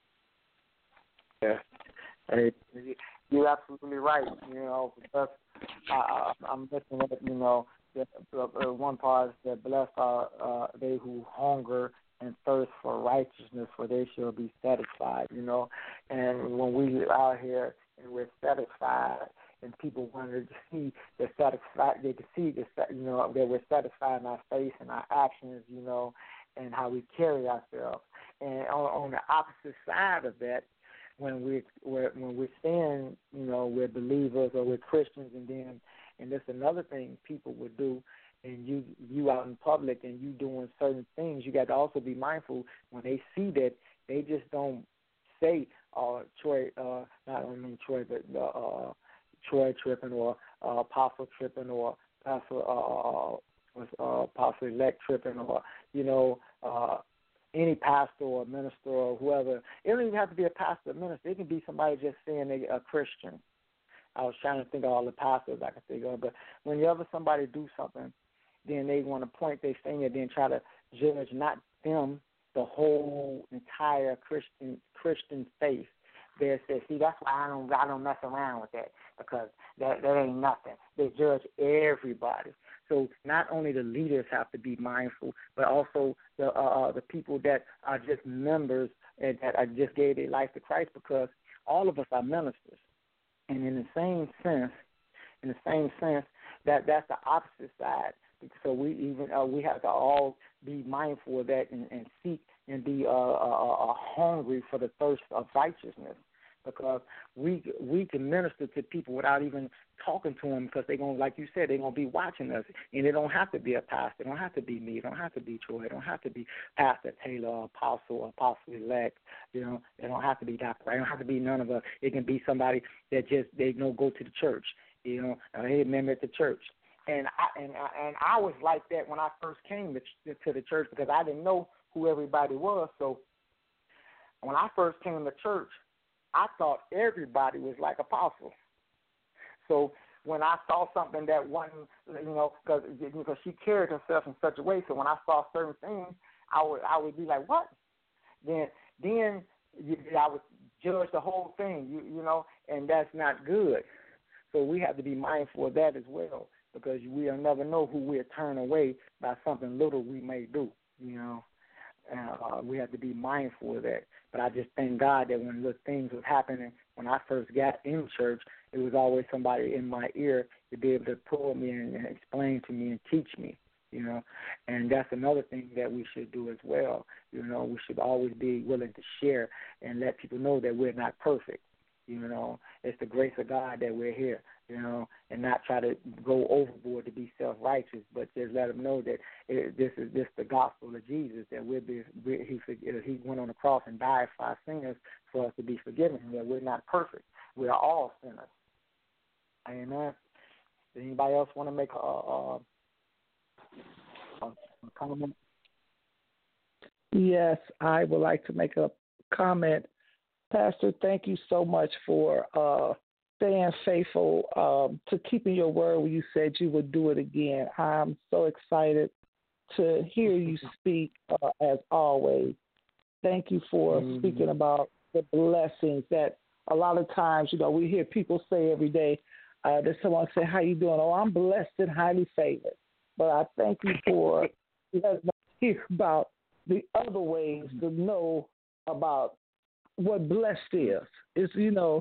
Yeah, hey, you're absolutely right. You know, because I'm looking at, you know, the one part is that blessed are they who hunger and thirst for righteousness, for they shall be satisfied. You know, and when we are out here and we're satisfied, and people wanted to see the satisfied, they could see the, you know, that we're satisfied in our face and our actions, you know, and how we carry ourselves. And on the opposite side of that, when we're saying, you know, we're believers or we're Christians, and that's another thing people would do, and you out in public and you doing certain things, you got to also be mindful when they see that they just don't say, Troy, not only Troy, but Troy tripping or Apostle tripping or Apostle-elect tripping or, you know, any pastor or minister or whoever. It don't even have to be a pastor or minister. It can be somebody just saying they're a Christian. I was trying to think of all the pastors I could think of. But whenever somebody do something, then they want to point their finger, then try to judge not them, the whole entire Christian faith. They say, see, that's why I don't mess around with that, because that ain't nothing. They judge everybody. So not only the leaders have to be mindful, but also the people that are just members and that are just gave their life to Christ, because all of us are ministers. And in the same sense, that's the opposite side. So we have to all be mindful of that and seek and be hungry for the thirst of righteousness, because we can minister to people without even talking to them, because they're going, like you said, they're going to be watching us. And it don't have to be a pastor. It don't have to be me. It don't have to be Troy. It don't have to be Pastor Taylor, Apostle-elect. You know, it don't have to be Dr. It don't have to be none of us. It can be somebody that just, they go to the church, you know, they member at the church. And I was like that when I first came to the church, because I didn't know who everybody was. So when I first came to church, I thought everybody was like Apostle. So when I saw something that wasn't, you know, because she carried herself in such a way, so when I saw certain things, I would be like, what? Then I would judge the whole thing, you know, and that's not good. So we have to be mindful of that as well, because we'll never know who we'll turn away by something little we may do, you know. We have to be mindful of that. But I just thank God that when little things was happening, when I first got in church, it was always somebody in my ear to be able to pull me and explain to me and teach me, you know. And that's another thing that we should do as well. You know, we should always be willing to share and let people know that we're not perfect. You know, it's the grace of God that we're here, you know, and not try to go overboard to be self-righteous, but just let them know that this is the gospel of Jesus, that he went on the cross and died for our sins for us to be forgiven, and that we're not perfect. We are all sinners. Amen. Does anybody else want to make a comment? Yes, I would like to make a comment. Pastor, thank you so much for staying faithful to keeping your word when you said you would do it again. I'm so excited to hear you speak as always. Thank you for speaking about the blessings that a lot of times, we hear people say every day, that someone say, how you doing? Oh, I'm blessed and highly favored. But I thank you for letting us hear about the other ways to know about what blessed is. It's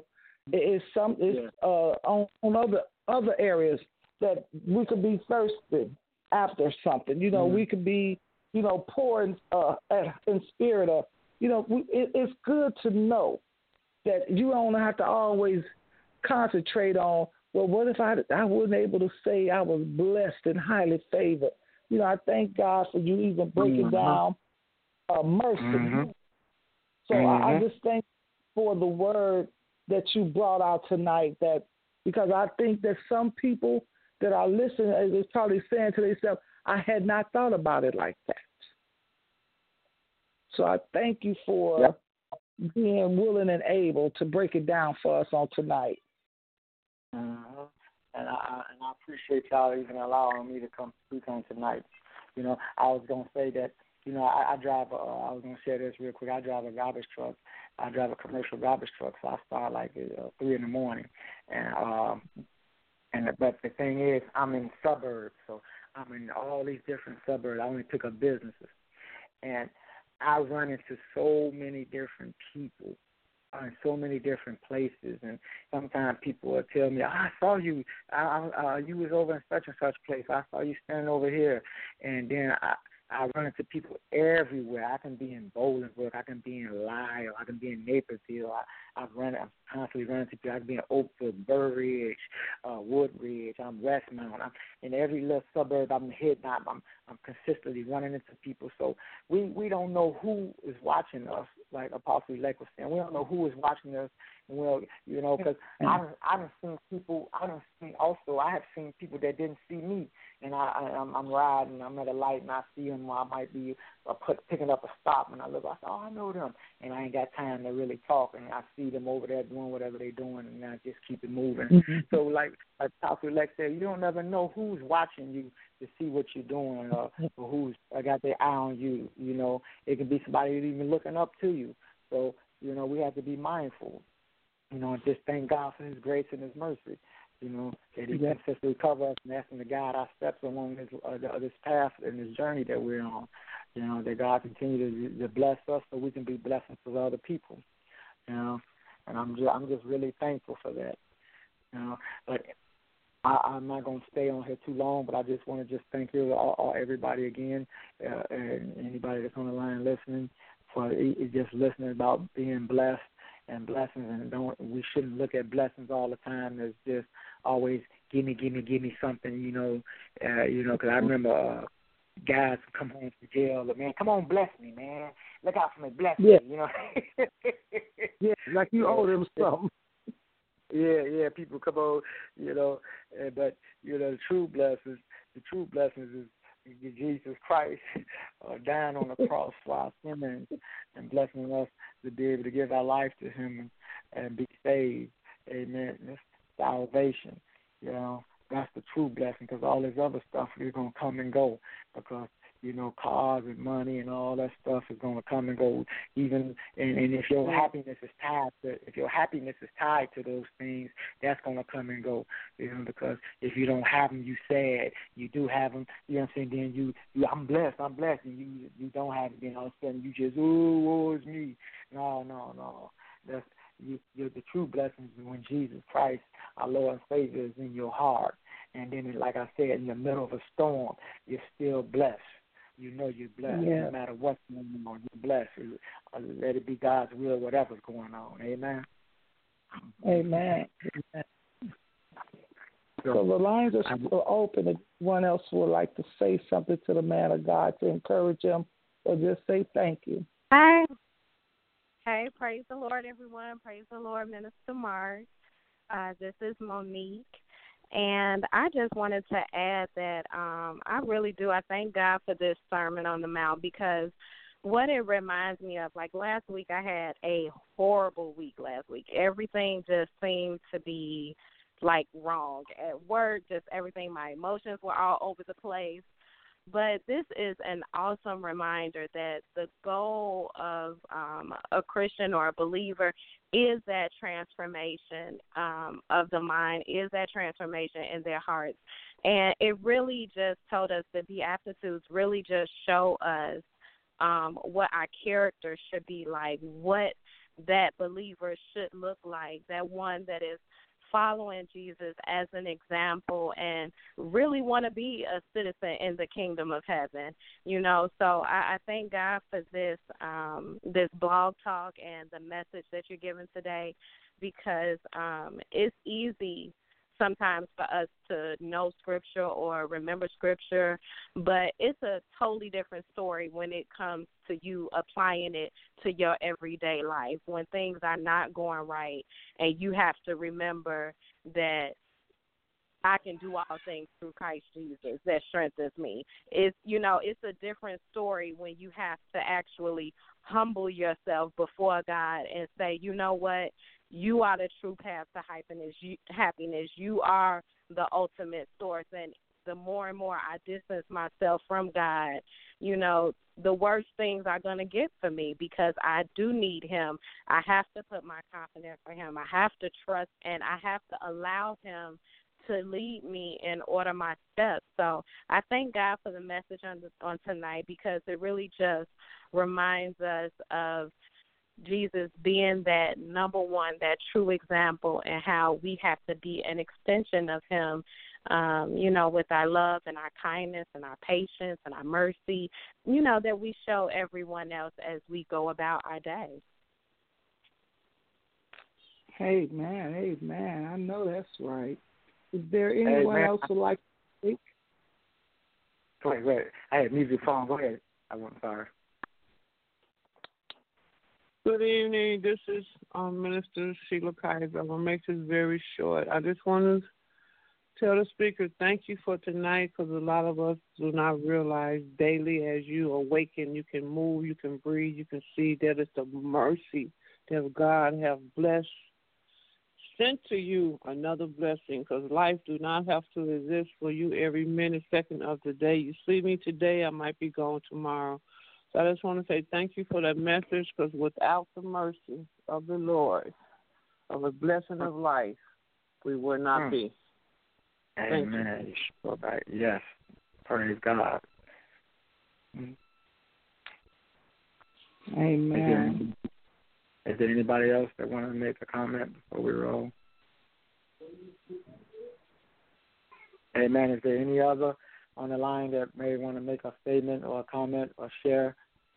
on other areas that we could be thirsty after something. We could be poor in spirit. Or it's good to know that you don't have to always concentrate on, well, what if I wasn't able to say I was blessed and highly favored? I thank God for you even breaking down mercy. So I just thank you for the word that you brought out tonight, that because I think that some people that are listening is probably saying to themselves, I had not thought about it like that. So I thank you for being willing and able to break it down for us on tonight. And I appreciate y'all even allowing me to come speak on tonight. I was going to say that, I drive, I was going to share this real quick. I drive a garbage truck. I drive a commercial garbage truck, so I start like at 3 in the morning. But the thing is, I'm in suburbs, so I'm in all these different suburbs. I only pick up businesses. And I run into so many different people in so many different places, and sometimes people will tell me, I saw you, you was over in such and such place. I saw you standing over here. And then I run into people everywhere. I can be in Bolingbrook, I can be in Lyle, I can be in Naperville. I'm constantly running into people. I can be in Oakville, Burr Ridge, Woodridge. I'm Westmount. I'm in every little suburb I'm hitting. I'm consistently running into people. So we don't know who is watching us, like Apostle Elect was saying. We don't know who is watching us. Well, because I have seen people that didn't see me, and I'm riding, I'm at a light, and I see them. I might be picking up a stop, and I look, I say, I know them, and I ain't got time to really talk, and I see them over there doing whatever they're doing, and I just keep it moving. Mm-hmm. So like Apostle Elect said, you don't never know who's watching you to see what you're doing, or who's got their eye on you. It could be somebody who's even looking up to you. So we have to be mindful. And just thank God for His grace and His mercy, that He consistently covers us and asking to guide our steps along this path and this journey that we're on. That God continue to bless us so we can be blessings to other people. And I'm just really thankful for that. But I'm not going to stay on here too long, but I just want to just thank you all everybody again, and anybody that's on the line listening, for just listening about being blessed and blessings, and we shouldn't look at blessings all the time as just always give me something, because I remember guys come home from jail, man, come on, bless me, man, look out for me, bless me, Yeah, like you owe them something. Yeah, people come on, but the true blessings is Jesus Christ dying on the cross for our sins and blessing us to be able to give our life to Him and be saved. Amen. That's salvation. That's the true blessing, because all this other stuff is going to come and go, because cars and money and all that stuff is going to come and go. Even and if your happiness is tied to those things, that's going to come and go. Because if you don't have them, you sad. You do have them. Then you I'm blessed, and you don't have it. Then all of a sudden you just woe is me. No. That's you're the true blessings when Jesus Christ, our Lord and Savior, is in your heart. And then, like I said, in the middle of a storm, you're still blessed. You're blessed. Yeah. No matter what's going on, you're blessed. Let it be God's will, whatever's going on. Amen. Amen. So the lines are still open. If anyone else would like to say something to the man of God to encourage him, or just say thank you. Hi. Hey, praise the Lord, everyone. Praise the Lord, Minister Mark. This is Monique. And I just wanted to add that I really do. I thank God for this Sermon on the Mount, because what it reminds me of, like last week I had a horrible week last week. Everything just seemed to be like wrong at work, just everything. My emotions were all over the place. But this is an awesome reminder that the goal of a Christian or a believer is that transformation of the mind, is that transformation in their hearts. And it really just told us, the Beatitudes really just show us what our character should be like, what that believer should look like, that one that is following Jesus as an example and really want to be a citizen in the kingdom of heaven, you know. So I thank God for this this blog talk and the message that you're giving today, because it's easy sometimes for us to know Scripture or remember Scripture, but it's a totally different story when it comes to you applying it to your everyday life, when things are not going right and you have to remember that I can do all things through Christ Jesus that strengthens me. It's, you know, it's a different story when you have to actually humble yourself before God and say, you know what, you are the true path to happiness. You are the ultimate source. And the more and more I distance myself from God, you know, the worse things are going to get for me, because I do need him. I have to put my confidence in him. I have to trust, and I have to allow him to lead me and order my steps. So I thank God for the message on tonight, because it really just reminds us of Jesus being that number one, that true example, and how we have to be an extension of him, you know, with our love and our kindness and our patience and our mercy, you know, that we show everyone else as we go about our day. Amen, amen. I know that's right. Is there anyone else who would like to speak? Go ahead. I had music phone. Go ahead. I'm sorry. Good evening. This is Minister Sheila Kaiser. I'm going to make this very short. I just want to tell the speaker thank you for tonight, because a lot of us do not realize daily as you awaken, you can move, you can breathe, you can see that it's the mercy that God have blessed, sent to you another blessing, because life do not have to exist for you every minute, second of the day. You see me today, I might be gone tomorrow. So I just want to say thank you for that message, because without the mercy of the Lord, of the blessing of life, we would not be. Amen. Yes. Praise God. Amen. Is there anybody else that want to make a comment before we roll? Amen. Is there any other on the line that may want to make a statement or a comment or share?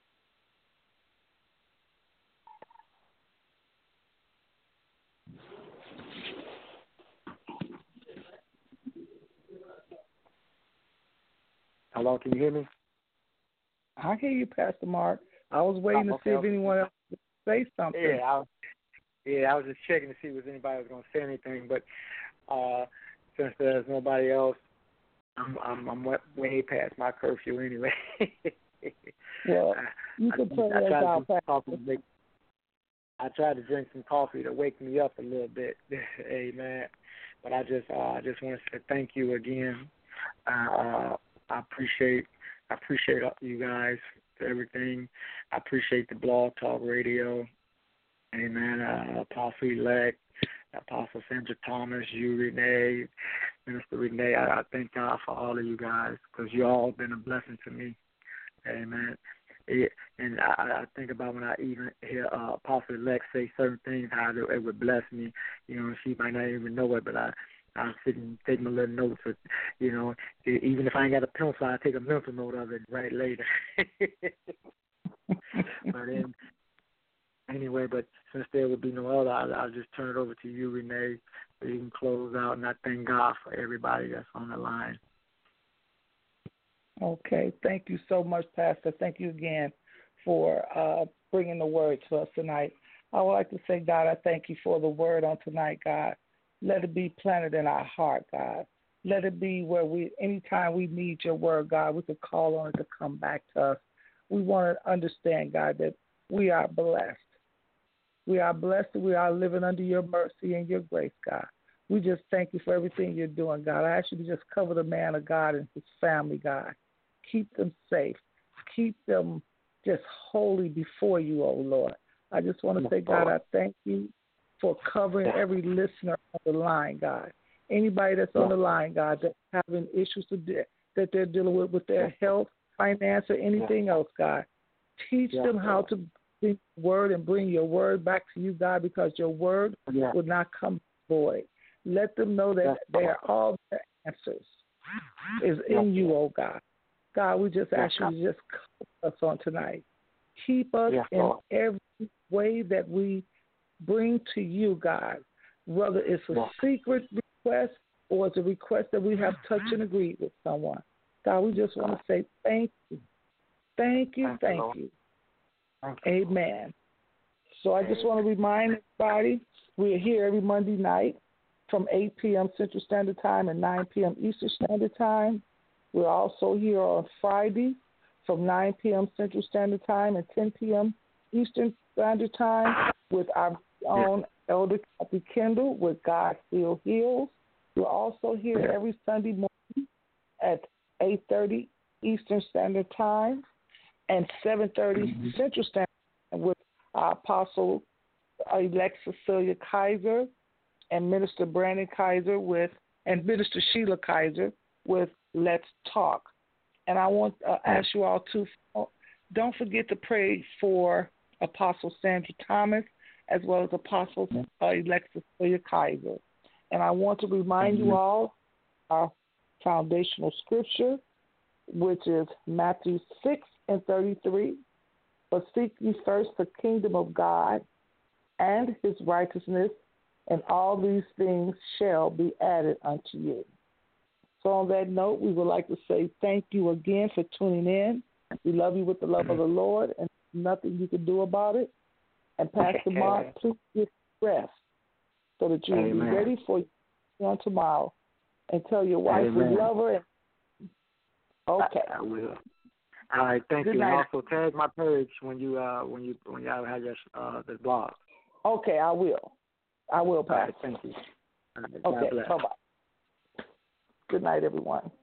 Hello, can you hear me? I hear you, Pastor Mark. I was waiting to see if anyone else would say something. I was just checking to see if anybody was going to say anything, but since there's nobody else, I'm way past my curfew anyway. Well, you can pray us out, Pastor. I tried to drink some coffee to wake me up a little bit. Amen. But I just want to say thank you again. I appreciate you guys for everything. I appreciate the Blog Talk Radio. Amen. Apostle Elect, Apostle Sandra Thomas, you, Renee, Minister Renee. I thank God for all of you guys, because you all been a blessing to me. Amen. And I think about when I even hear Apostle Elect say certain things, how it would bless me. You know, she might not even know it, but I sit and take my little notes. Or, you know, even if I ain't got a pencil, I take a mental note of it right later. But anyway, but since there would be no other, I'll just turn it over to you, Renee, so you can close out. And I thank God for everybody that's on the line. Okay. Thank you so much, Pastor. Thank you again for bringing the word to us tonight. I would like to say, God, I thank you for the word on tonight, God. Let it be planted in our heart, God. Let it be where anytime we need your word, God, we can call on it to come back to us. we want to understand, God, that we are blessed. We are blessed and we are living under your mercy and your grace, God. We just thank you for everything you're doing, God. I ask you to just cover the man of God and his family, God. Keep them safe. Keep them just holy before you, oh Lord. I just want to say, God, I thank you for covering every listener on the line, God. Anybody that's on the line, God, that's having issues that they're dealing with their health, finance, or anything else, God. Teach them how to bring the word and bring your word back to you, God, because your word will not come void. Let them know that they are all their answers is in you, oh God. God, we just ask you to just cover us on tonight. Keep us in every way that we bring to you, God, whether it's a secret request or it's a request that we have touched and agreed with someone. God, we just want to say thank you. Thank you, thank you. Amen. So I just want to remind everybody, we're here every Monday night from 8 p.m. Central Standard Time and 9 p.m. Eastern Standard Time. We're also here on Friday from 9 p.m. Central Standard Time and 10 p.m. Eastern Standard Time with our own Elder Kathy Kendall with God Still Heals. We're also here every Sunday morning at 8:30 Eastern Standard Time and 7:30 Central Standard Time with our Apostle Elect Cecilia Kaiser and Minister Brandon Kaiser and Minister Sheila Kaiser with Let's Talk. And I want to ask you all to don't forget to pray for Apostle Sandra Thomas as well as Apostle Elect Cecilia Kaiser. And I want to remind you all our foundational scripture, which is Matthew 6:33. But seek ye first the kingdom of God and his righteousness, and all these things shall be added unto you. So on that note, we would like to say thank you again for tuning in. We love you with the love of the Lord, and nothing you can do about it. And Pastor Mark, please get rest so that you will be ready for you on tomorrow. And tell your wife we love her. Okay. I will. All right, thank you. And also tag my page when you have your the blog. Okay, I will. I will, Pastor. Right, thank you. Okay, bye-bye. Good night, everyone.